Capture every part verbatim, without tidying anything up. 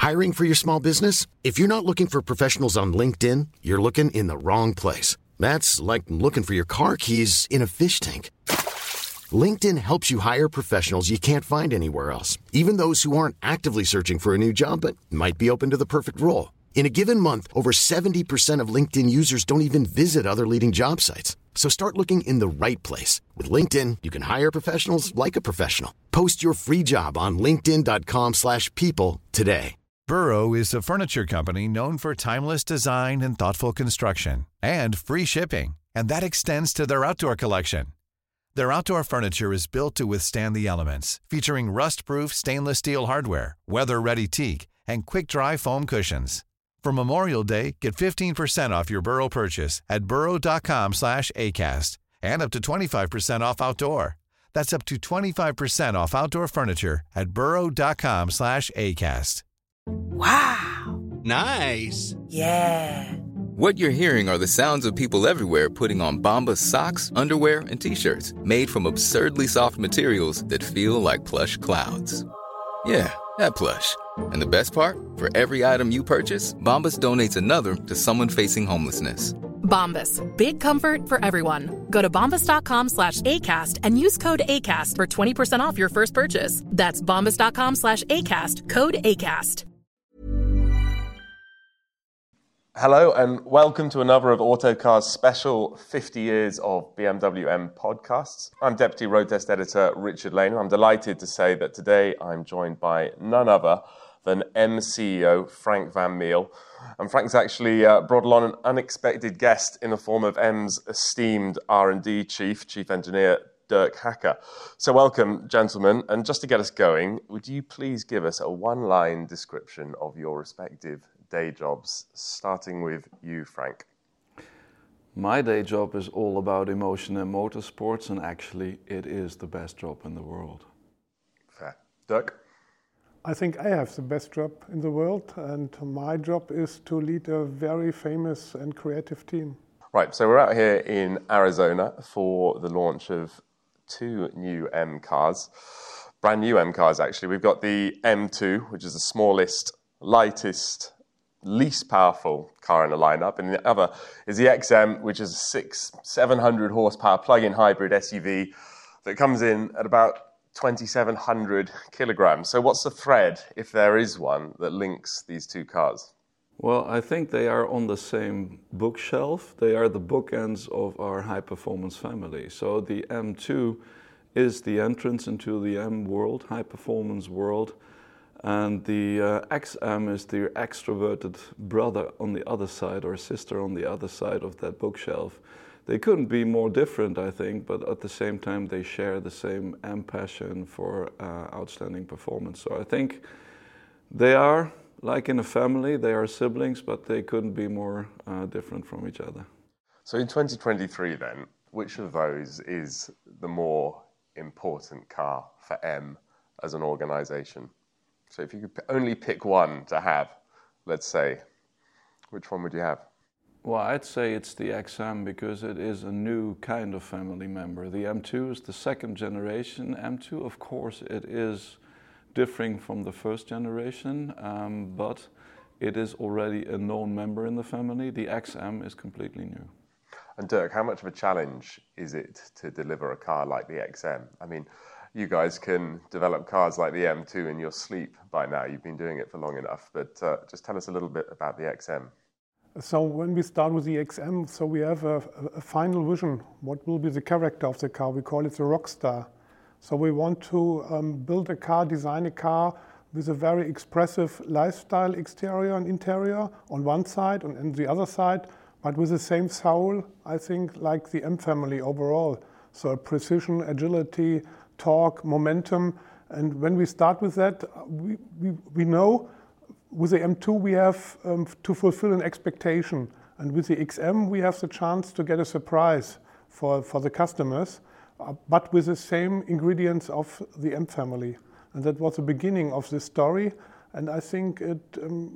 Hiring for your small business? If you're not looking for professionals on LinkedIn, you're looking in the wrong place. That's like looking for your car keys in a fish tank. LinkedIn helps you hire professionals you can't find anywhere else, even those who aren't actively searching for a new job but might be open to the perfect role. In a given month, over seventy percent of LinkedIn users don't even visit other leading job sites. So start looking in the right place. With LinkedIn, you can hire professionals like a professional. Post your free job on linkedin.com slash people today. Burrow is a furniture company known for timeless design and thoughtful construction and free shipping, and that extends to their outdoor collection. Their outdoor furniture is built to withstand the elements, featuring rust-proof stainless steel hardware, weather-ready teak, and quick-dry foam cushions. For Memorial Day, get fifteen percent off your Burrow purchase at burrow.com slash ACAST and up to twenty-five percent off outdoor. That's up to twenty-five percent off outdoor furniture at burrow.com slash ACAST. Wow. Nice. Yeah. What you're hearing are the sounds of people everywhere putting on Bombas socks, underwear, and T-shirts made from absurdly soft materials that feel like plush clouds. Yeah, that plush. And the best part? For every item you purchase, Bombas donates another to someone facing homelessness. Bombas. Big comfort for everyone. Go to bombas.com slash ACAST and use code ACAST for twenty percent off your first purchase. That's bombas.com slash ACAST. Code ACAST. Hello and welcome to another of Autocar's special fifty years of B M W M podcasts. I'm Deputy Road Test Editor Richard Lane. I'm delighted to say that today I'm joined by none other than M C E O Frank Van Meel. And Frank's actually uh, brought along an unexpected guest in the form of M's esteemed R and D Chief, Chief Engineer Dirk Hacker. So welcome, gentlemen. And just to get us going, would you please give us a one-line description of your respective day jobs, starting with you, Frank? My day job is all about emotion and motorsports, and actually it is the best job in the world. Fair. Dirk? I think I have the best job in the world, and my job is to lead a very famous and creative team. Right, so we're out here in Arizona for the launch of two new M cars, brand new M cars actually. We've got the M two, which is the smallest, lightest, least powerful car in the lineup, and the other is the X M, which is a six, seven hundred horsepower plug-in hybrid S U V that comes in at about twenty-seven hundred kilograms. So what's the thread, if there is one, that links these two cars? Well, I think they are on the same bookshelf. They are the bookends of our high-performance family. So the M two is the entrance into the M world, high-performance world. And the uh, X M is the extroverted brother on the other side, or sister on the other side of that bookshelf. They couldn't be more different, I think, but at the same time they share the same M passion for uh, outstanding performance. So I think they are, like in a family, they are siblings, but they couldn't be more uh, different from each other. So in twenty twenty-three then, which of those is the more important car for M as an organisation? So if you could only pick one to have, let's say, which one would you have? Well, I'd say it's the X M because it is a new kind of family member. The M two is the second generation M two. Of course, it is differing from the first generation, um, but it is already a known member in the family. The X M is completely new. And Dirk, how much of a challenge is it to deliver a car like the X M? I mean, you guys can develop cars like the M two in your sleep by now. You've been doing it for long enough, but uh, just tell us a little bit about the X M. So when we start with the X M, so we have a, a final vision. What will be the character of the car? We call it the Rockstar. So we want to um, build a car, design a car with a very expressive lifestyle exterior and interior on one side, and on the other side, but with the same soul, I think, like the M family overall. So precision, agility, torque, momentum. And when we start with that, we, we, we know with the M two we have um, to fulfill an expectation. And with the X M we have the chance to get a surprise for, for the customers, uh, but with the same ingredients of the M family. And that was the beginning of this story. And I think it, um,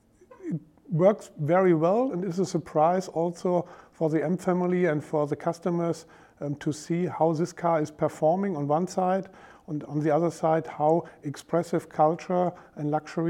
it works very well and is a surprise also for the M family and for the customers um, to see how this car is performing on one side, and on the other side how expressive culture and luxury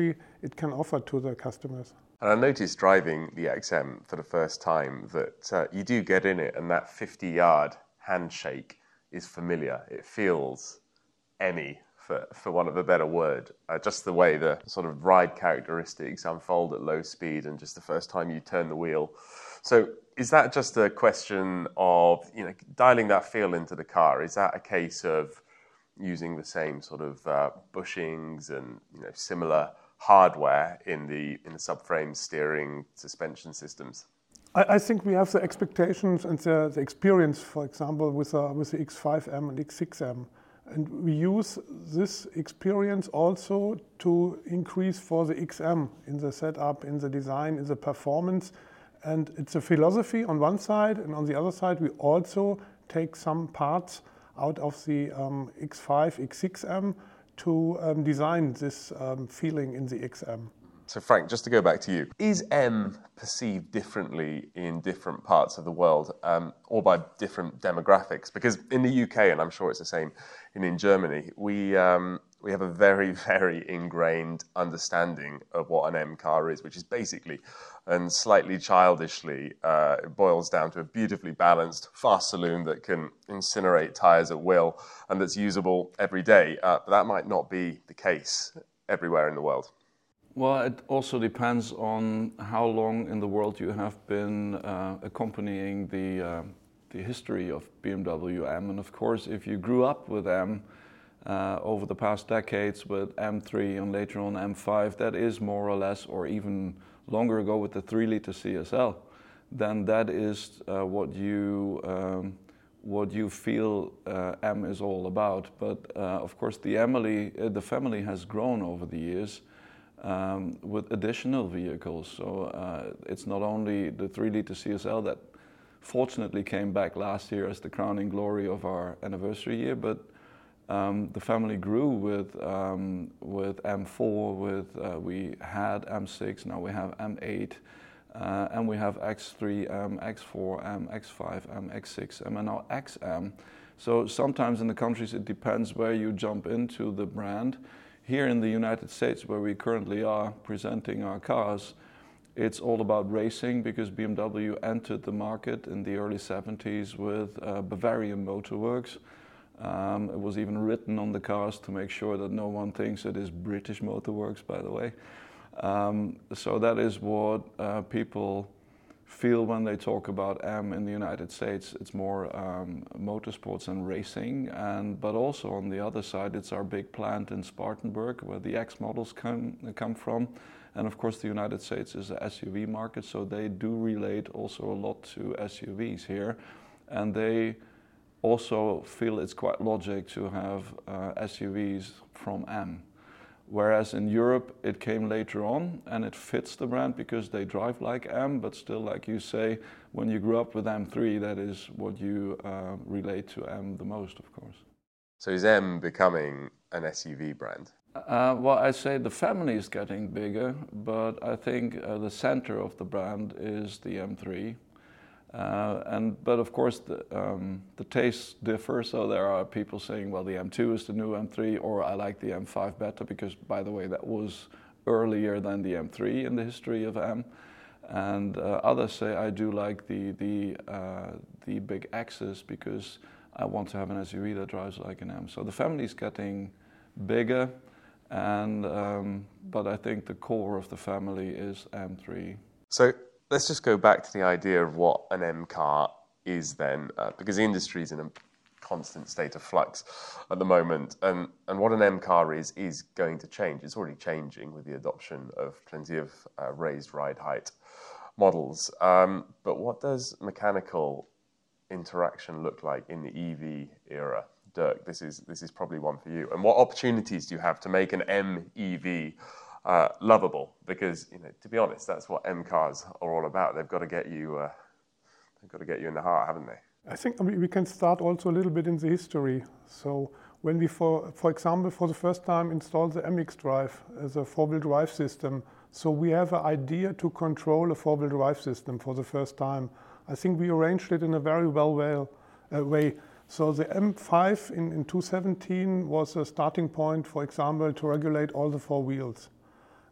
it can offer to the customers. And I noticed driving the X M for the first time that uh, you do get in it and that fifty-yard handshake is familiar. It feels M-y, for, for want of a better word. Uh, just the way the sort of ride characteristics unfold at low speed and just the first time you turn the wheel. So is that just a question of, you know, dialing that feel into the car? Is that a case of using the same sort of uh, bushings and, you know, similar hardware in the in the subframe, steering, suspension systems? I, I think we have the expectations and the, the experience, for example, with uh, with the X five M and X six M, and we use this experience also to increase for the X M in the setup, in the design, in the performance, and it's a philosophy on one side, and on the other side we also take some parts out of the um, X five, X six M to um, design this um, feeling in the X M. So Frank, just to go back to you, is M perceived differently in different parts of the world um, or by different demographics? Because in the U K, and I'm sure it's the same in, in Germany, we um, we have a very, very ingrained understanding of what an M car is, which is basically and slightly childishly, uh, it boils down to a beautifully balanced, fast saloon that can incinerate tyres at will and that's usable every day. Uh, but that might not be the case everywhere in the world. Well, it also depends on how long in the world you have been uh, accompanying the, uh, the history of B M W M. And of course, if you grew up with M uh, over the past decades with M three and later on M five, that is more or less, or even longer ago with the three liter C S L, then that is uh, what you um, what you feel uh, M is all about. But uh, of course, the family uh, the family has grown over the years um, with additional vehicles. So uh, it's not only the three liter C S L that fortunately came back last year as the crowning glory of our anniversary year, but Um, the family grew with um, with M four, with uh, we had M six, now we have M eight, uh, and we have X three M, X four M, X five M, X six M, and now X M. So sometimes in the countries it depends where you jump into the brand. Here in the United States, where we currently are presenting our cars, it's all about racing, because B M W entered the market in the early seventies with uh, Bavarian Motor Works. Um, it was even written on the cars to make sure that no one thinks it is British Motor Works, by the way. Um, so that is what uh, people feel when they talk about M in the United States. It's more um, motorsports and racing, and but also on the other side, it's our big plant in Spartanburg, where the X models come, come from. And of course, the United States is an S U V market, so they do relate also a lot to S U Vs here. And they also feel it's quite logic to have uh, S U Vs from M. Whereas in Europe, it came later on, and it fits the brand because they drive like M, but still, like you say, when you grew up with M three, that is what you uh, relate to M the most, of course. So is M becoming an S U V brand? Uh, well, I'd say the family is getting bigger, but I think uh, the center of the brand is the M three. Uh, and but of course the, um, the tastes differ, so there are people saying, well, the M two is the new M three, or I like the M five better because, by the way, that was earlier than the M three in the history of M. And uh, others say I do like the the uh, the big X's because I want to have an S U V that drives like an M. So the family is getting bigger, and um, but I think the core of the family is M three. So let's just go back to the idea of what an M car is then, uh, because the industry is in a constant state of flux at the moment, and, and what an M car is is going to change. It's already changing with the adoption of plenty of uh, raised ride height models. Um, but what does mechanical interaction look like in the E V era? Dirk, this is this is probably one for you. And what opportunities do you have to make an M E V Uh, lovable? Because, you know, to be honest, that's what M cars are all about. They've got to get you, uh, they've got to get you in the heart, haven't they? I think we can start also a little bit in the history. So when we, for for example, for the first time installed the M X Drive as a four-wheel drive system, so we have an idea to control a four-wheel drive system for the first time. I think we arranged it in a very well, well uh, way. So the M five in, in two thousand seventeen was a starting point, for example, to regulate all the four wheels.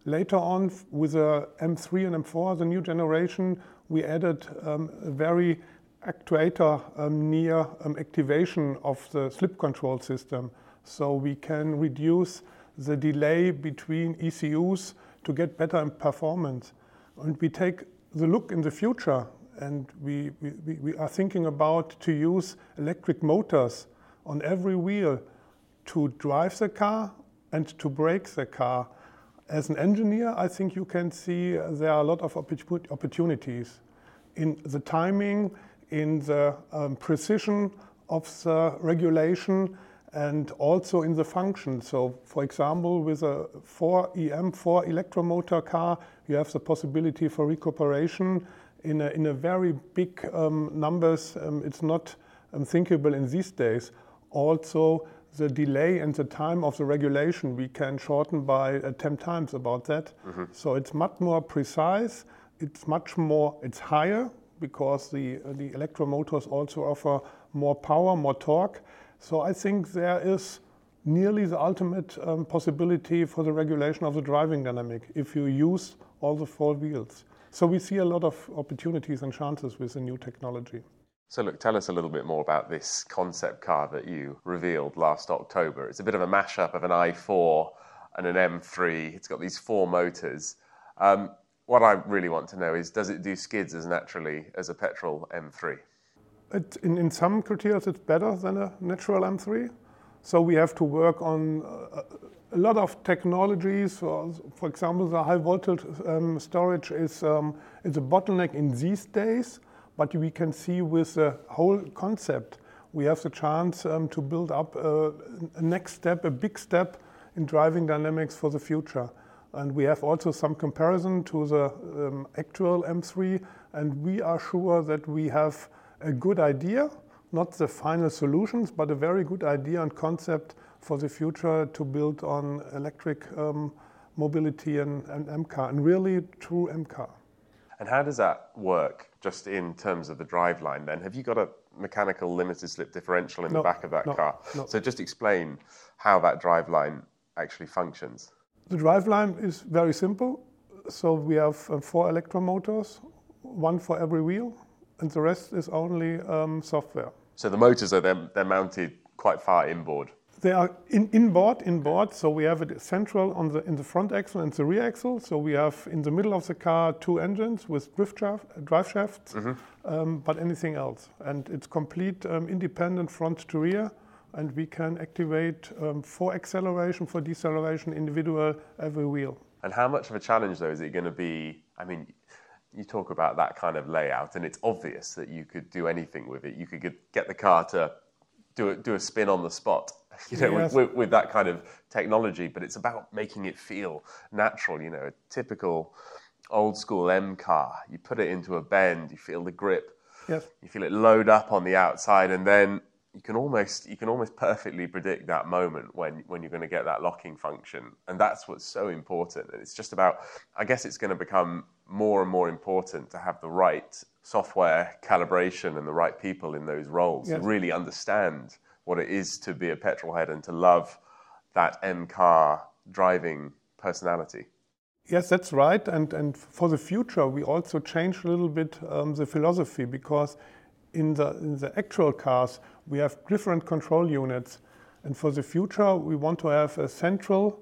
Later on, with the M three and M four, the new generation, we added um, a very actuator um, near um, activation of the slip control system. So we can reduce the delay between E C Us to get better performance. And we take the look in the future, and we, we, we are thinking about to use electric motors on every wheel to drive the car and to brake the car. As an engineer, I think you can see there are a lot of opportunities in the timing, in the um, precision of the regulation, and also in the function. So, for example, with a four E M, four electromotor car, you have the possibility for recuperation in a, in a very big um, numbers. Um, it's not um, thinkable in these days. Also, the delay and the time of the regulation we can shorten by uh, ten times about that. Mm-hmm. So it's much more precise. It's much more. It's higher because the uh, the electromotors also offer more power, more torque. So I think there is nearly the ultimate um, possibility for the regulation of the driving dynamic if you use all the four wheels. So we see a lot of opportunities and chances with the new technology. So look, tell us a little bit more about this concept car that you revealed last October. It's a bit of a mashup of an i four and an M three. It's got these four motors. Um, what I really want to know is, does it do skids as naturally as a petrol M three? It, in, in some criteria, it's better than a natural M three. So we have to work on uh, a lot of technologies. For, for example, the high voltage um, storage is, um, is a bottleneck in these days. But we can see with the whole concept, we have the chance um, to build up a, a next step, a big step in driving dynamics for the future. And we have also some comparison to the um, actual M three, and we are sure that we have a good idea, not the final solutions, but a very good idea and concept for the future to build on electric um, mobility and, and M car, and really true M car. And how does that work, just in terms of the driveline then? Have you got a mechanical limited slip differential in no, the back of that no, car? No. So just explain how that driveline actually functions. The driveline is very simple. So we have uh, four electromotors, one for every wheel, and the rest is only um, software. So the motors are they're, they're mounted quite far inboard? They are in, inboard, inboard. So we have it central on the in the front axle and the rear axle. So we have in the middle of the car two engines with drive, shaft, drive shafts, mm-hmm. um, but anything else. And it's complete um, independent front to rear. And we can activate um, for acceleration, for deceleration, individual every wheel. And how much of a challenge, though, is it going to be? I mean, you talk about that kind of layout, and it's obvious that you could do anything with it. You could get, get the car to do a, do a spin on the spot, you know, yes. with, with, with that kind of technology. But it's about making it feel natural. You know, a typical old school M car. You put it into a bend, you feel the grip, yes. you feel it load up on the outside, and then you can almost you can almost perfectly predict that moment when when you're going to get that locking function, and that's what's so important. And it's just about, I guess it's going to become more and more important to have the right software calibration and the right people in those roles yes. to really understand what it is to be a petrolhead and to love that M car driving personality. Yes, that's right. And and for the future, we also changed a little bit um, the philosophy, because in the in the actual cars, we have different control units. And for the future, we want to have a central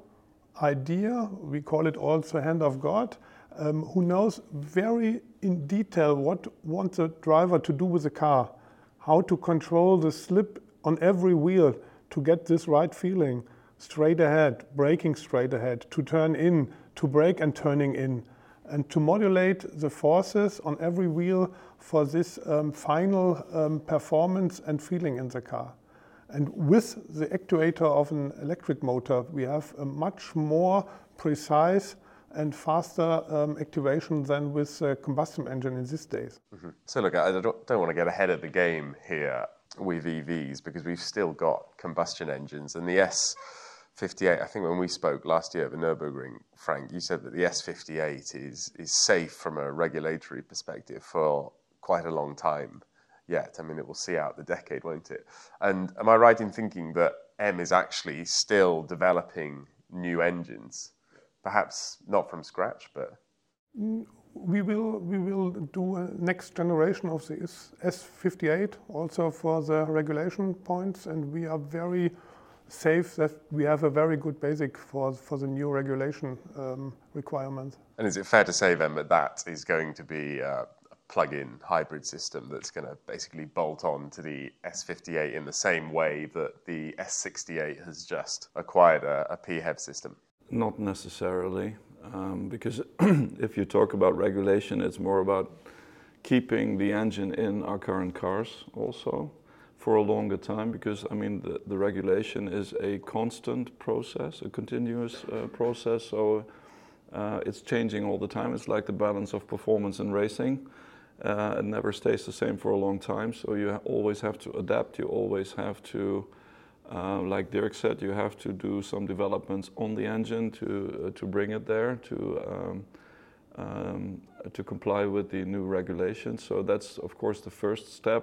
idea, we call it also hand of God, um, who knows very in detail what wants the driver to do with the car, how to control the slip on every wheel to get this right feeling, straight ahead, braking straight ahead, to turn in, to brake and turning in, and to modulate the forces on every wheel for this um, final um, performance and feeling in the car. And with the actuator of an electric motor, we have a much more precise and faster um, activation than with a combustion engine in these days. Mm-hmm. So look, I don't, don't want to get ahead of the game here with E Vs, because we've still got combustion engines, and the S fifty-eight, I think when we spoke last year at the Nürburgring, Frank, you said that the S fifty-eight is is safe from a regulatory perspective for quite a long time yet. I mean, it will see out the decade, won't it? And am I right in thinking that M is actually still developing new engines perhaps not from scratch, but... We will we will do a next generation of the S fifty-eight also for the regulation points, and we are very safe that we have a very good basic for for the new regulation um, requirements. And is it fair to say then that that is going to be uh, a plug-in hybrid system that's going to basically bolt on to the S fifty-eight in the same way that the S sixty-eight has just acquired a, a P HEV system? Not necessarily. Um, because if you talk about regulation, it's more about keeping the engine in our current cars also for a longer time, because I mean the, the regulation is a constant process, a continuous uh, process, so uh, it's changing all the time. It's like the balance of performance in racing. Uh, it never stays the same for a long time, so you ha- always have to adapt, you always have to Uh, like Dirk said, you have to do some developments on the engine to uh, to bring it there to um, um, to comply with the new regulations. So that's of course the first step.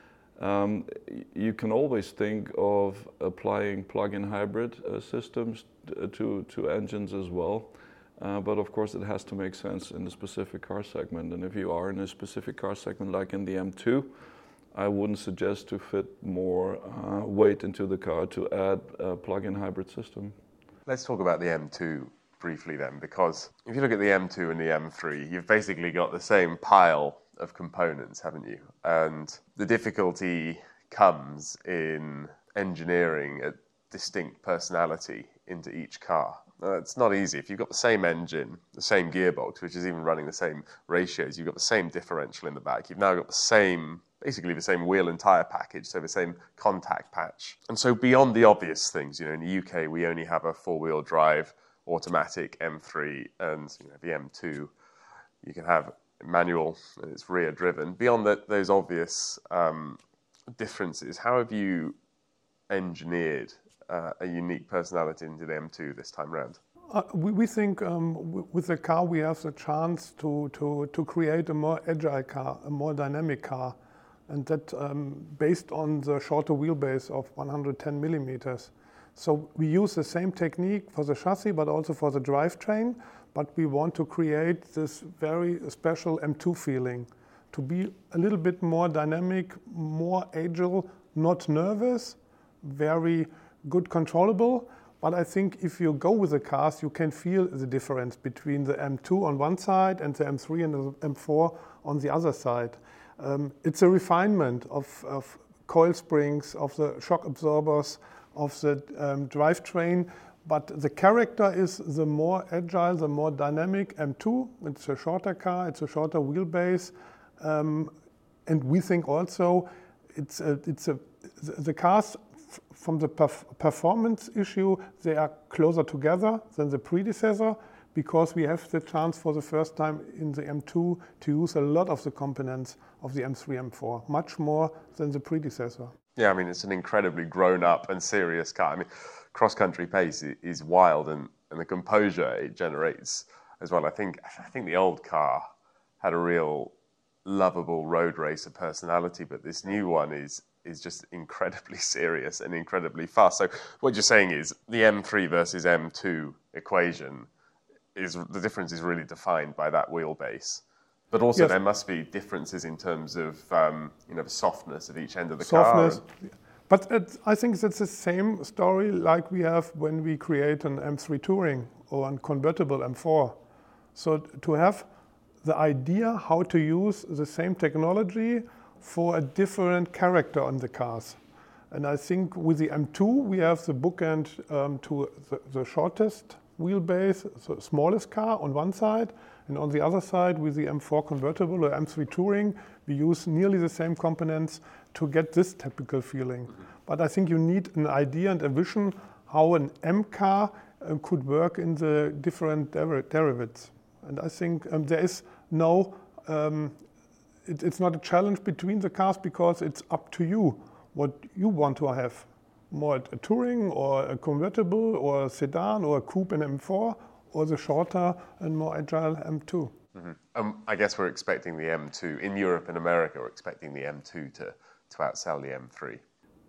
Um, you can always think of applying plug-in hybrid uh, systems to to engines as well, uh, but of course it has to make sense in the specific car segment. And if you are in a specific car segment, like in the M two. I wouldn't suggest to fit more uh, weight into the car to add a plug-in hybrid system. Let's talk about the M two briefly then, because if you look at the M two and the M three, you've basically got the same pile of components, haven't you? And the difficulty comes in engineering a distinct personality into each car. Now, it's not easy. If you've got the same engine, the same gearbox, which is even running the same ratios, you've got the same differential in the back, you've now got the same basically the same wheel and tyre package, so the same contact patch. And so beyond the obvious things, you know, in the U K we only have a four-wheel drive automatic M three, and you know, the M two you can have manual and it's rear driven. Beyond that, those obvious um, differences, how have you engineered uh, a unique personality into the M two this time round? Uh, we, we think um, w- with the car we have the chance to, to, to create a more agile car, a more dynamic car. And that um, based on the shorter wheelbase of one hundred ten millimeters. So we use the same technique for the chassis, but also for the drivetrain, but we want to create this very special M two feeling, to be a little bit more dynamic, more agile, not nervous, very good controllable. But I think if you go with the cars, you can feel the difference between the M two on one side and the M three and the M four on the other side. Um, it's a refinement of, of coil springs, of the shock absorbers, of the um, drivetrain, but the character is the more agile, the more dynamic M two. It's a shorter car, it's a shorter wheelbase, um, and we think also it's a, it's a, the cars f- from the perf- performance issue, they are closer together than the predecessor, because we have the chance for the first time in the M two to use a lot of the components of the M three, M four, much more than the predecessor. Yeah, I mean, it's an incredibly grown-up and serious car. I mean, cross-country pace is wild, and, and the composure it generates as well. I think I think the old car had a real lovable road racer personality, but this new one is is just incredibly serious and incredibly fast. So what you're saying is the M three versus M two equation is the difference is really defined by that wheelbase. But also yes. There must be differences in terms of um, you know the softness at each end of the softness. car. But it, I think that's the same story like we have when we create an M three Touring or a convertible M four. So to have the idea how to use the same technology for a different character on the cars. And I think with the M two we have the bookend um, to the, the shortest wheelbase, the smallest car on one side, and on the other side with the M four convertible or M three Touring, we use nearly the same components to get this typical feeling. Mm-hmm. But I think you need an idea and a vision how an M car uh, could work in the different der- derivatives. And I think um, there is no, um, it, it's not a challenge between the cars because it's up to you what you want to have. More a Touring or a convertible or a sedan or a coupe in M four or the shorter and more agile M two. Mm-hmm. Um, I guess we're expecting the M two, in Europe and America, we're expecting the M two to, to outsell the M three.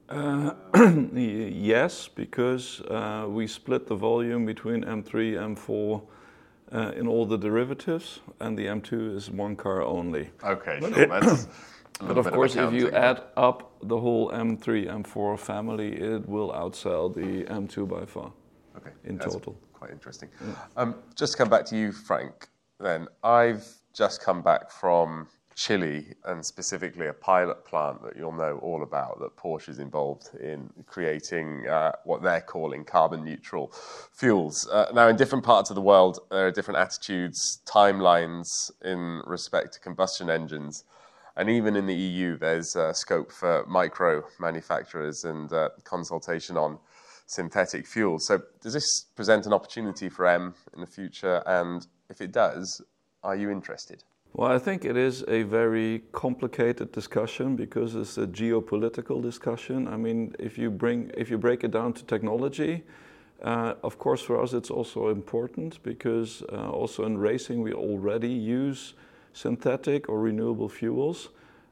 Uh, yes, because uh, we split the volume between M three, M four uh, in all the derivatives, and the M two is one car only. Okay, sure. That's a but of bit course, of if you accounting. add up the whole M three, M four family, it will outsell the M two by far. Okay, in that's total. Quite interesting. Yeah. Um, just to come back to you, Frank. Then I've just come back from Chile, and specifically a pilot plant that you'll know all about, that Porsche is involved in creating uh, what they're calling carbon neutral fuels. Uh, now, in different parts of the world, there are different attitudes, timelines in respect to combustion engines. And even in the E U, there's uh, scope for micro manufacturers and uh, consultation on synthetic fuels. So does this present an opportunity for M in the future? And if it does, are you interested? Well, I think it is a very complicated discussion because it's a geopolitical discussion. I mean, if you bring, if you break it down to technology, uh, of course, for us it's also important because uh, also in racing we already use synthetic or renewable fuels,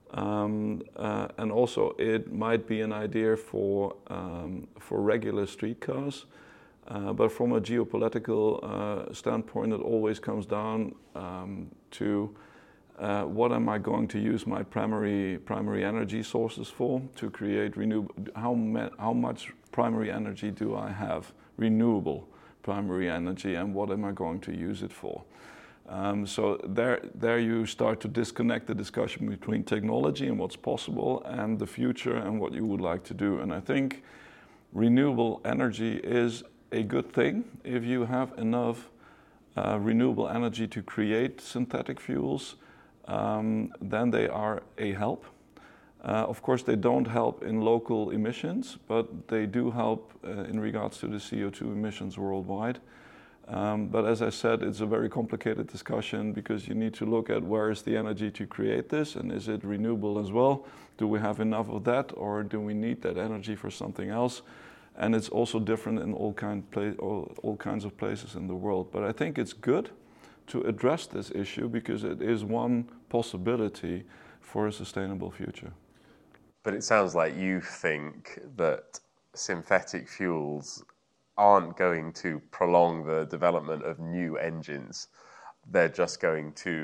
um, uh, and also it might be an idea for um, for regular street cars. Uh, but from a geopolitical uh, standpoint, it always comes down um, to Uh, what am I going to use my primary primary energy sources for to create renewable? How ma- how much primary energy do I have, renewable primary energy, and what am I going to use it for? Um, so there there you start to disconnect the discussion between technology and what's possible and the future and what you would like to do. And I think renewable energy is a good thing if you have enough uh, renewable energy to create synthetic fuels. Um, then they are a help. Uh, of course, they don't help in local emissions, but they do help uh, in regards to the C O two emissions worldwide. Um, but as I said, it's a very complicated discussion because you need to look at where is the energy to create this, and is it renewable as well? Do we have enough of that, or do we need that energy for something else? And it's also different in all, kind pla- all, all kinds of places in the world. But I think it's good to address this issue because it is one possibility for a sustainable future. But it sounds like you think that synthetic fuels aren't going to prolong the development of new engines. They're just going to,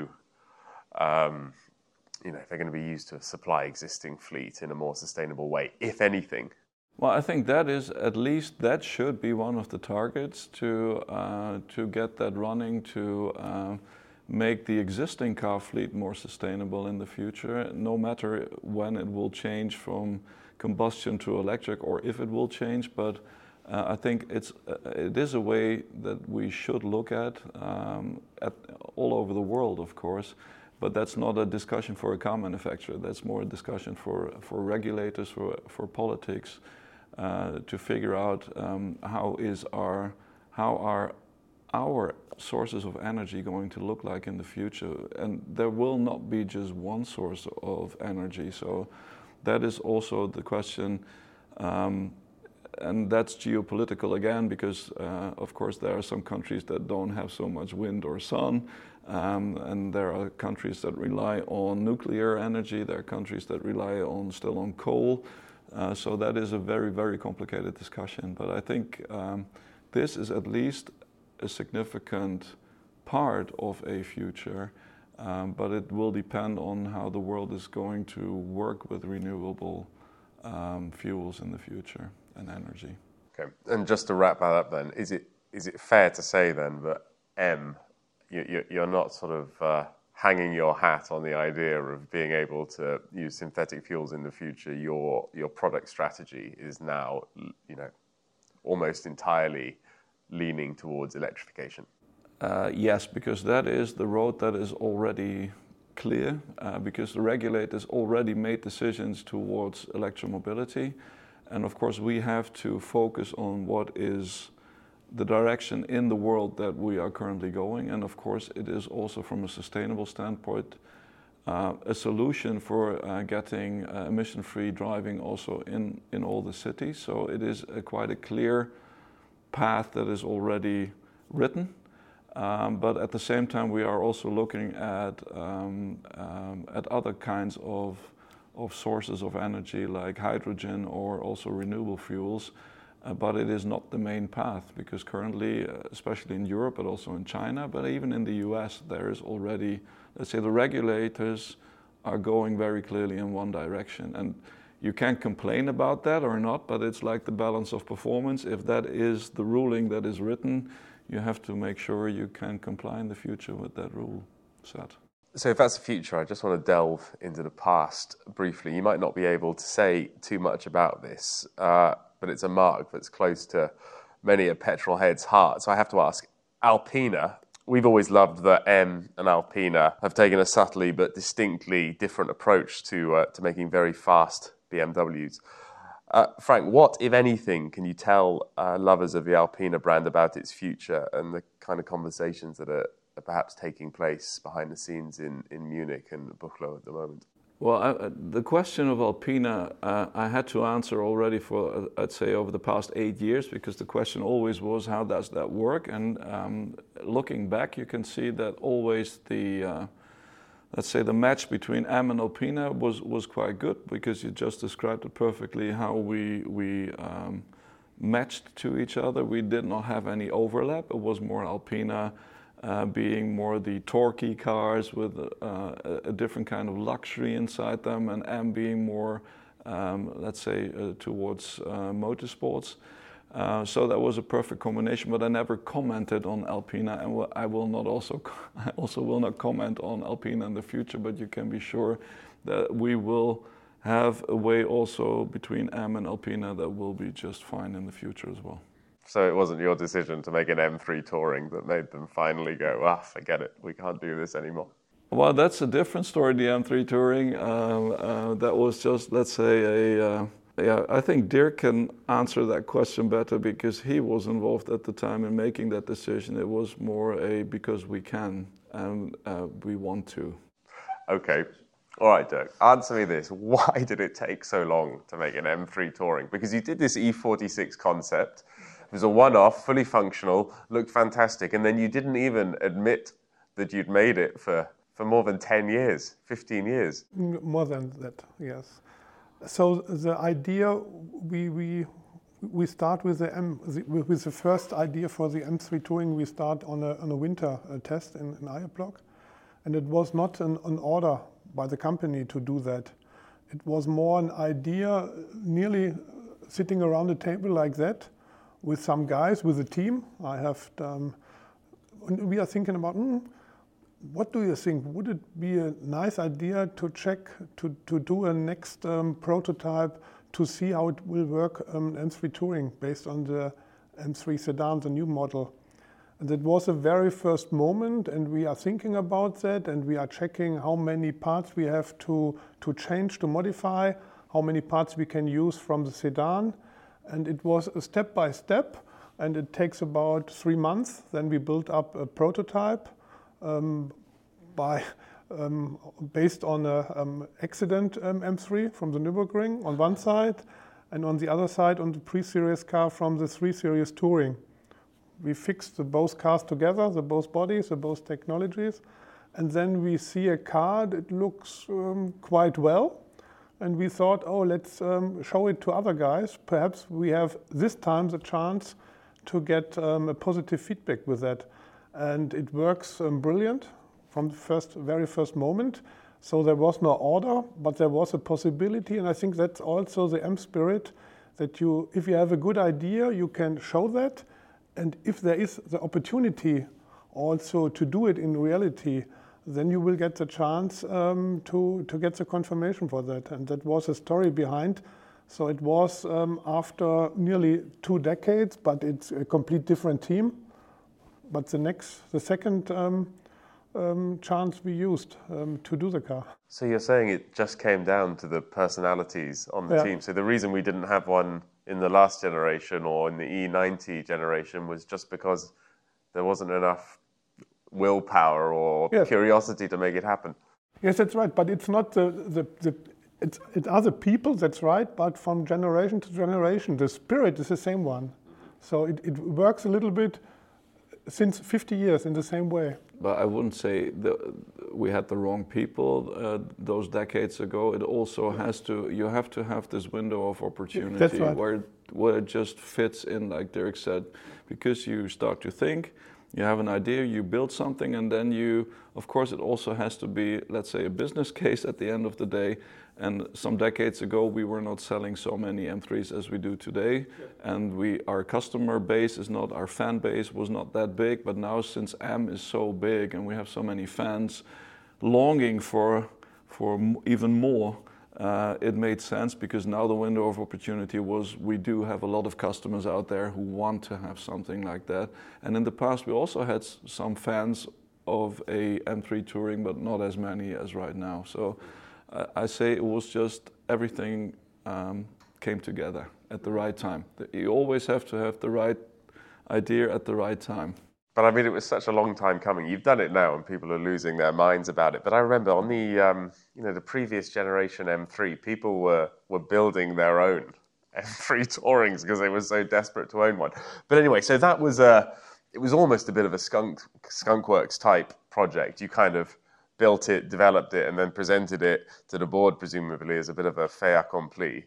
um, you know, they're going to be used to supply existing fleet in a more sustainable way, if anything. Well, I think that is, at least that should be one of the targets to uh, to get that running, to uh, make the existing car fleet more sustainable in the future, no matter when it will change from combustion to electric or if it will change. But uh, I think it's uh, it is a way that we should look at, um, at all over the world, of course. But that's not a discussion for a car manufacturer. That's more a discussion for for regulators, for for politics. Uh, to figure out um, how is our how are our sources of energy going to look like in the future, and there will not be just one source of energy. So that is also the question, um, and that's geopolitical again because uh, of course there are some countries that don't have so much wind or sun, um, and there are countries that rely on nuclear energy. There are countries that rely on still on coal. Uh, so that is a very, very complicated discussion. But I think um, this is at least a significant part of a future, um, but it will depend on how the world is going to work with renewable um, fuels in the future and energy. Okay, and just to wrap that up then, is it is it fair to say then that M, you, you're not sort of uh, hanging your hat on the idea of being able to use synthetic fuels in the future? Your your product strategy is now, you know, almost entirely leaning towards electrification. Uh, yes, because that is the road that is already clear, uh, because the regulators already made decisions towards electromobility. And of course, we have to focus on what is the direction in the world that we are currently going. And of course, it is also from a sustainable standpoint, uh, a solution for uh, getting uh, emission-free driving also in, in all the cities. So it is a quite a clear path that is already written. Um, but at the same time, we are also looking at um, um, at other kinds of of sources of energy like hydrogen or also renewable fuels. Uh, but it is not the main path, because currently, uh, especially in Europe, but also in China, but even in the U S, there is already, let's say, the regulators are going very clearly in one direction. And you can complain about that or not, but it's like the balance of performance. If that is the ruling that is written, you have to make sure you can comply in the future with that rule set. So if that's the future, I just want to delve into the past briefly. You might not be able to say too much about this, uh, but it's a mark that's close to many a petrol head's heart. So I have to ask, Alpina, we've always loved that M and Alpina have taken a subtly but distinctly different approach to uh, to making very fast B M Ws. Uh, Frank, what, if anything, can you tell uh, lovers of the Alpina brand about its future and the kind of conversations that are, are perhaps taking place behind the scenes in, in Munich and Buchloe at the moment? Well, I, the question of Alpina, uh, I had to answer already for, uh, I'd say, over the past eight years, because the question always was, how does that work? And um, looking back, you can see that always the, uh, let's say, the match between M and Alpina was, was quite good, because you just described it perfectly, how we, we um, matched to each other. We did not have any overlap. It was more Alpina Uh, being more the torquey cars with uh, a, a different kind of luxury inside them, and M being more, um, let's say, uh, towards uh, motorsports. Uh, so that was a perfect combination. But I never commented on Alpina, and I will not also, I also will not comment on Alpina in the future. But you can be sure that we will have a way also between M and Alpina that will be just fine in the future as well. So it wasn't your decision to make an M three Touring that made them finally go, ah, forget it, we can't do this anymore? Well, that's a different story, the M three Touring. Um, uh, that was just, let's say, a... Uh, yeah, I think Dirk can answer that question better, because he was involved at the time in making that decision. It was more a because we can and uh, we want to. Okay. All right, Dirk, answer me this. Why did it take so long to make an M three Touring? Because you did this E forty-six concept. It was a one-off, fully functional, looked fantastic, and then you didn't even admit that you'd made it for, for more than ten years, fifteen years. More than that, yes. So the idea, we we we start with the M, with the first idea for the M three Touring. We start on a on a winter test in, in Eierblock, and it was not an, an order by the company to do that. It was more an idea, nearly sitting around a table like that, with some guys, with a team. I have, um, we are thinking about, mm, what do you think? Would it be a nice idea to check, to, to do a next um, prototype to see how it will work um, M three Touring based on the M three sedan, the new model? And that was the very first moment, and we are thinking about that, and we are checking how many parts we have to, to change, to modify, how many parts we can use from the sedan. And it was a step by step, and it takes about three months. Then we built up a prototype um, by, um, based on an um, accident um, M three from the Nürburgring on one side, and on the other side on the pre-series car from the three series Touring. We fixed the both cars together, the both bodies, the both technologies, and then we see a car that looks um, quite well. And we thought, oh, let's um, show it to other guys. Perhaps we have this time the chance to get um, a positive feedback with that. And it works um, brilliant from the first, very first moment. So there was no order, but there was a possibility. And I think that's also the M spirit, that you, if you have a good idea, you can show that. And if there is the opportunity also to do it in reality, then you will get the chance um, to, to get the confirmation for that. And that was a story behind. So it was um, after nearly two decades, but it's a complete different team. But the next, the second um, um, chance we used um, to do the car. So you're saying it just came down to the personalities on the Yeah. team. So the reason we didn't have one in the last generation or in the E ninety generation was just because there wasn't enough willpower or Yes. curiosity to make it happen. Yes, that's right. But it's not the, the, the it's, it's other people, that's right. But from generation to generation, the spirit is the same one. So it, it works a little bit since fifty years in the same way. But I wouldn't say that we had the wrong people uh, those decades ago. It also has to, you have to have this window of opportunity. That's right. where, where it just fits in, like Dirk said, because you start to think, you have an idea, you build something, and then you, of course, it also has to be, let's say, a business case at the end of the day. And some decades ago, we were not selling so many M threes as we do today. Yeah. And we, our customer base is not, our fan base was not that big. But now, since M is so big and we have so many fans longing for, for even more, uh, it made sense, because now the window of opportunity was, we do have a lot of customers out there who want to have something like that. And in the past, we also had some fans of a M three Touring, but not as many as right now. So I say it was just everything um, came together at the right time. You always have to have the right idea at the right time. But I mean, it was such a long time coming. You've done it now, and people are losing their minds about it. But I remember on the, um, you know, the previous generation M three, people were were building their own M three Tourings because they were so desperate to own one. But anyway, so that was a, it was almost a bit of a skunk skunkworks type project. You kind of built it, developed it, and then presented it to the board, presumably, as a bit of a fait accompli.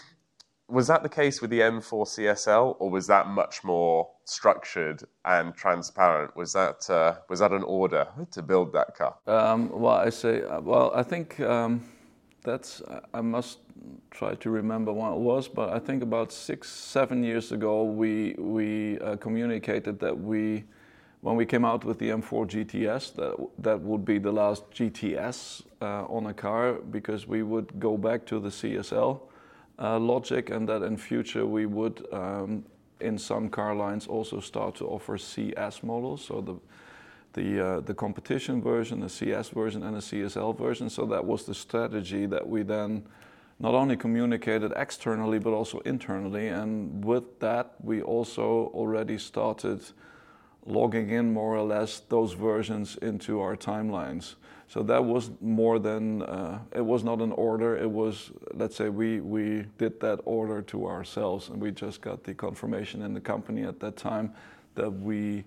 Was that the case with the M four C S L, or was that much more structured and transparent? Was that uh, was that an order to build that car? Um, well, I say, well, I think um, that's, I must try to remember what it was, but I think about six, seven years ago, we, we uh, communicated that we, when we came out with the M four G T S, that that would be the last G T S uh, on a car, because we would go back to the C S L uh, logic, and that in future we would, um, in some car lines, also start to offer C S models. So the the uh, the competition version, the C S version, and the C S L version. So that was the strategy that we then not only communicated externally but also internally. And with that, we also already started logging in more or less those versions into our timelines. So that was more than, uh, it was not an order, it was, let's say we, we did that order to ourselves, and we just got the confirmation in the company at that time that we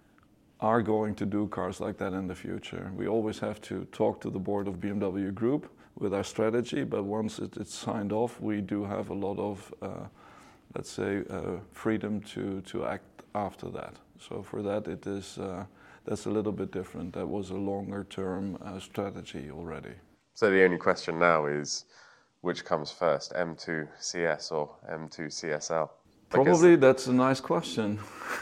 are going to do cars like that in the future. We always have to talk to the board of B M W Group with our strategy, but once it, it's signed off, we do have a lot of, uh, let's say, uh, freedom to, to act after that. So for that, it is uh, that's a little bit different. That was a longer-term uh, strategy already. So the only question now is, which comes first, M two C S or M two C S L? Probably that's a nice question.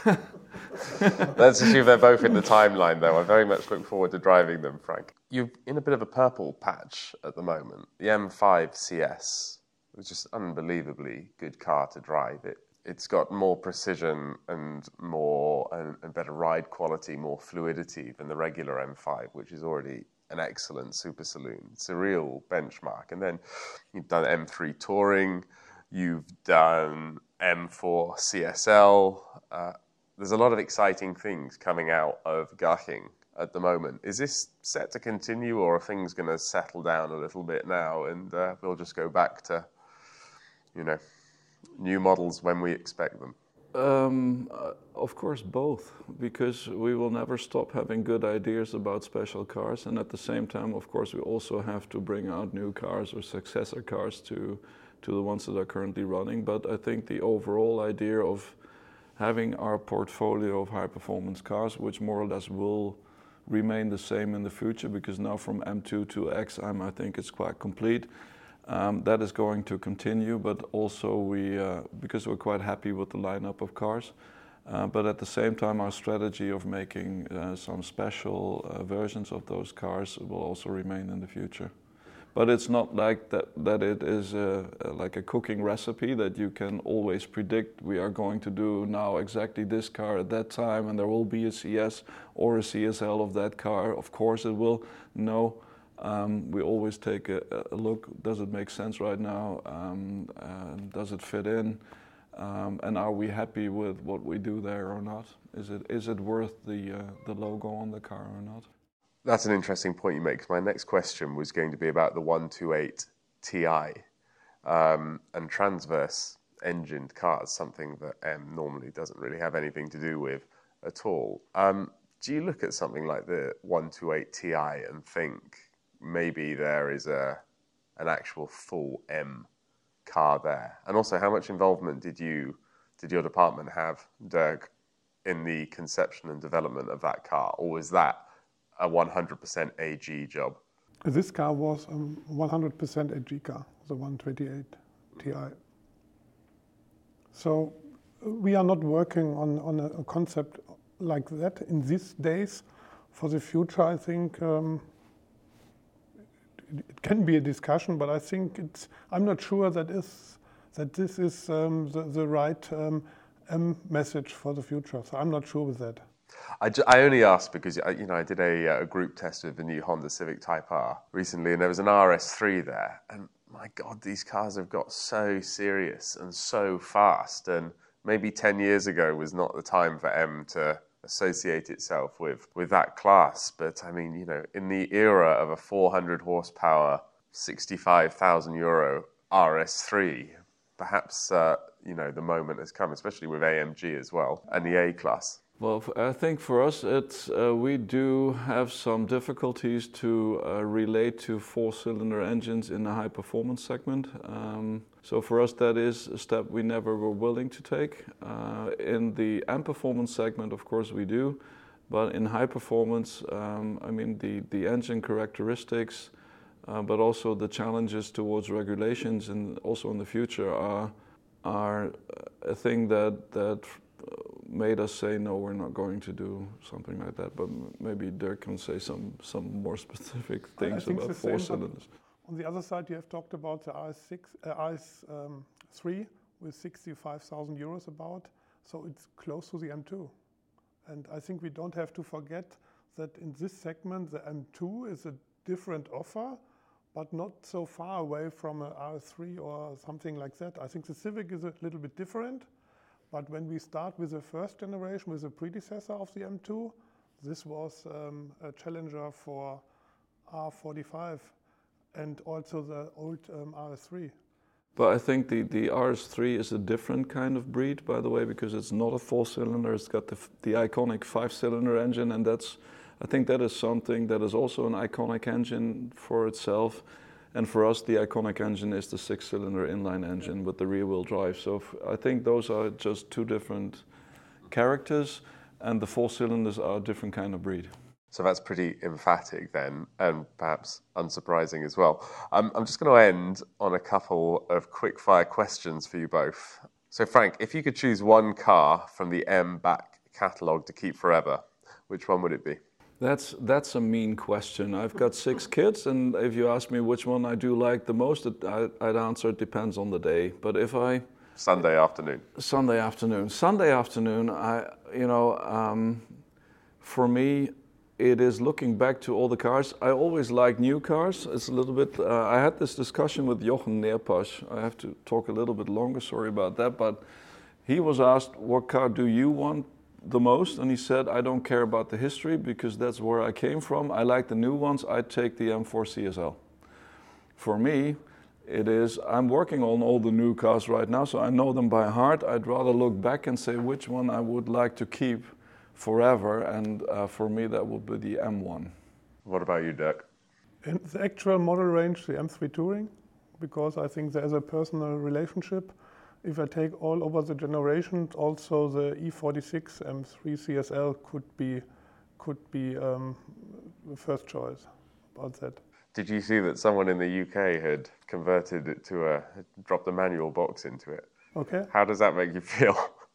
Let's assume they're both in the timeline, though. I very much look forward to driving them, Frank. You're in a bit of a purple patch at the moment. The M five C S was just an unbelievably good car to drive. It It's got more precision and more and, and better ride quality, more fluidity than the regular M five, which is already an excellent super saloon. It's a real benchmark. And then you've done M three Touring, you've done M four C S L. Uh, there's a lot of exciting things coming out of Garching at the moment. Is this set to continue, or are things going to settle down a little bit now, and uh, we'll just go back to, you know, new models when we expect them? Um, uh, of course, both, because we will never stop having good ideas about special cars, and at the same time, of course, we also have to bring out new cars or successor cars to to the ones that are currently running. But I think the overall idea of having our portfolio of high-performance cars, which more or less will remain the same in the future, because now from M two to X M, I think it's quite complete. Um, that is going to continue, but also we, uh, because we're quite happy with the lineup of cars, uh, but at the same time our strategy of making uh, some special uh, versions of those cars will also remain in the future. But it's not like that, that it is a, a, like a cooking recipe that you can always predict. We are going to do now exactly this car at that time, and there will be a C S or a C S L of that car. Of course it will. No. Um, we always take a, a look, does it make sense right now? Um, uh, does it fit in? Um, and are we happy with what we do there or not? Is it is it worth the, uh, the logo on the car or not? That's an interesting point you make, because my next question was going to be about the one twenty-eight T I um, and transverse engined cars, something that M normally doesn't really have anything to do with. at all. Um, do you look at something like the one twenty-eight Ti and think maybe there is a an actual full M car there? And also, how much involvement did you did your department have, Dirk, in the conception and development of that car, or was that a one hundred percent A G job? This car was a one hundred percent A G car, the one twenty-eight Ti. So we are not working on, on a, a concept like that in these days. For the future, I think um, it, it can be a discussion, but I think it's, I'm not sure that is that this is um, the, the right um, M message for the future. So I'm not sure with that. I, ju- I only asked because you know I did a, a group test with the new Honda Civic Type R recently, and there was an R S three there, and my God, these cars have got so serious and so fast, and maybe ten years ago was not the time for M to associate itself with, with that class. But I mean, you know, in the era of a four hundred horsepower, sixty-five thousand euro R S three, perhaps, uh, you know, the moment has come, especially with A M G as well, and the A-Class. Well, I think for us, it's uh, we do have some difficulties to uh, relate to four-cylinder engines in the high-performance segment. Um, so for us, that is a step we never were willing to take. Uh, in the M-performance segment, of course, we do. But in high-performance, um, I mean, the, the engine characteristics, uh, but also the challenges towards regulations and also in the future are, are a thing that that made us say, no, we're not going to do something like that. But maybe Dirk can say some, some more specific things about four cylinders. On the other side, you have talked about the R S six, uh, R S three with sixty-five thousand euros about. So it's close to the M two. And I think we don't have to forget that in this segment, the M two is a different offer, but not so far away from an R S three or something like that. I think the Civic is a little bit different. But when we start with the first generation, with the predecessor of the M two, this was um, a challenger for R forty-five and also the old um, R S three. But I think the, the R S three is a different kind of breed, by the way, because it's not a four-cylinder. It's got the, the iconic five-cylinder engine, and that's, I think that is something that is also an iconic engine for itself. And for us, the iconic engine is the six-cylinder inline engine with the rear-wheel drive. So f- I think those are just two different characters, and the four cylinders are a different kind of breed. So that's pretty emphatic then, and perhaps unsurprising as well. Um, I'm just going to end on a couple of quick-fire questions for you both. So Frank, if you could choose one car from the M back catalogue to keep forever, which one would it be? That's that's a mean question. I've got six kids, and if you ask me which one I do like the most, it, I, I'd answer it depends on the day. But if I Sunday afternoon. Sunday afternoon. Sunday afternoon. I you know um, for me, it is looking back to all the cars. I always like new cars. It's a little bit. Uh, I had this discussion with Jochen Neerpasch. I have to talk a little bit longer. Sorry about that. But he was asked, "What car do you want the most?" And he said, I don't care about the history because that's where I came from. I like the new ones. I'd take the M four C S L. For me, it is, I'm working on all the new cars right now, so I know them by heart. I'd rather look back and say which one I would like to keep forever, and uh, for me that would be the M one. What about you, Dirk? In the actual model range, the M three Touring, because I think there's a personal relationship. If I take all over the generations, also the E forty-six M three C S L could be could be um, the first choice about that. Did you see that someone in the U K had converted it to a, dropped a manual box into it? Okay. How does that make you feel?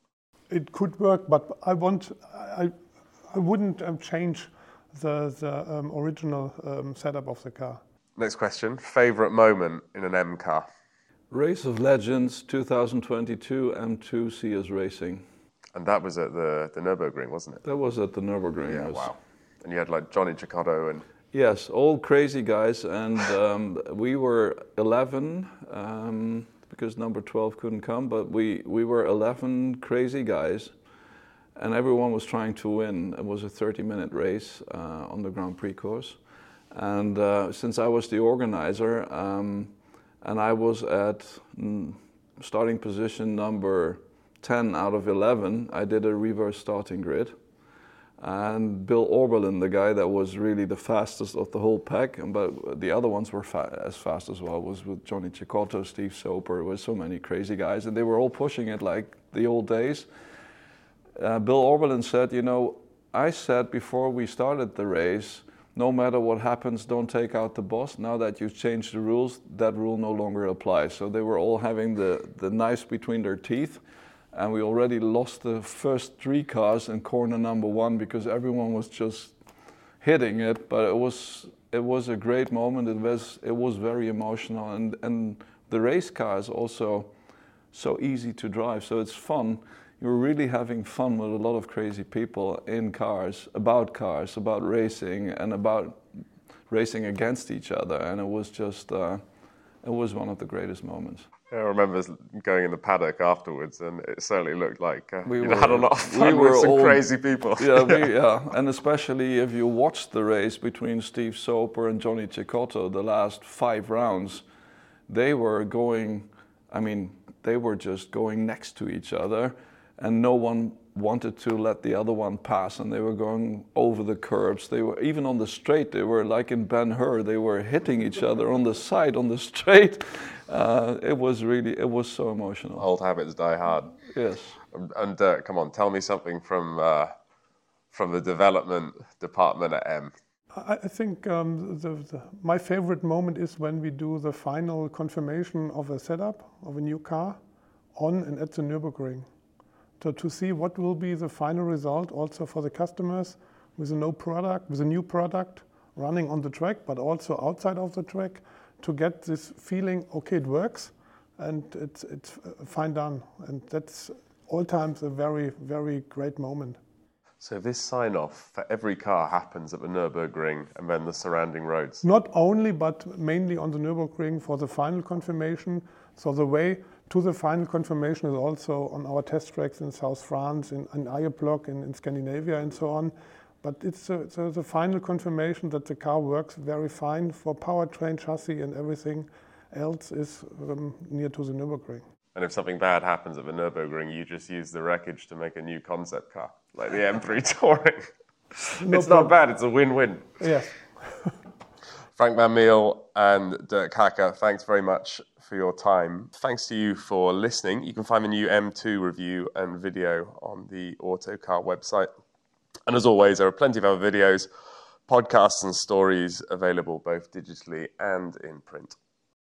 It could work, but I want, I, I wouldn't um, change the, the um, original um, setup of the car. Next question, favourite moment in an M car? Race of Legends twenty twenty-two M two C S Racing. And that was at the, the Nürburgring, wasn't it? That was at the Nürburgring. Yeah, yes. wow. And you had like Johnny Cicotto and... Yes, all crazy guys, and um, we were eleven, um, because number twelve couldn't come, but we, we were eleven crazy guys, and everyone was trying to win. It was a thirty-minute race uh, on the Grand Prix course, and uh, since I was the organizer, um, and I was at mm, starting position number ten out of eleven, I did a reverse starting grid. And Bill Oberlin, the guy that was really the fastest of the whole pack, and but the other ones were fa- as fast as well, was with Johnny Cecotto, Steve Soper, with so many crazy guys, and they were all pushing it like the old days. Uh, Bill Oberlin said, you know, I said before we started the race, no matter what happens, don't take out the boss. Now that you've changed the rules, that rule no longer applies. So they were all having the, the knives between their teeth. And we already lost the first three cars in corner number one because everyone was just hitting it. But it was it was a great moment. It was it was very emotional, and and the race car is also so easy to drive. So it's fun. You're really having fun with a lot of crazy people in cars, about cars, about racing, and about racing against each other. And it was just uh, it was one of the greatest moments. I remember going in the paddock afterwards, and it certainly looked like uh, we you were, had a lot of fun we with some all, crazy people. Yeah, we, yeah, and especially if you watched the race between Steve Soper and Johnny Cecotto, the last five rounds, they were going, I mean, they were just going next to each other, and no one wanted to let the other one pass, and they were going over the curbs. They were, even on the straight, they were like in Ben-Hur, they were hitting each other on the side, on the straight. Uh, it was really, it was so emotional. Old habits die hard. Yes. And, and uh, come on, tell me something from uh, from the development department at M. I, I think um, the, the, my favorite moment is when we do the final confirmation of a setup of a new car on and at the Nürburgring. So to see what will be the final result also for the customers with a new product, with a new product running on the track, but also outside of the track, to get this feeling, okay, it works, and it's it's fine done, and that's all times a very, very great moment. So this sign-off for every car happens at the Nürburgring and then the surrounding roads? Not only, but mainly on the Nürburgring for the final confirmation. So the way to the final confirmation is also on our test tracks in South France, in, in Eierblock, in, in Scandinavia, and so on. But it's a, it's a, the final confirmation that the car works very fine for powertrain, chassis, and everything else is um, near to the Nürburgring. And if something bad happens at the Nürburgring, you just use the wreckage to make a new concept car, like the M three Touring. No it's problem. not bad, it's a win-win. Yes. Frank Van Meel and Dirk Hacker, thanks very much for your time. Thanks to you for listening. You can find the new M two review and video on the Autocar website. And as always, there are plenty of other videos, podcasts and stories available both digitally and in print.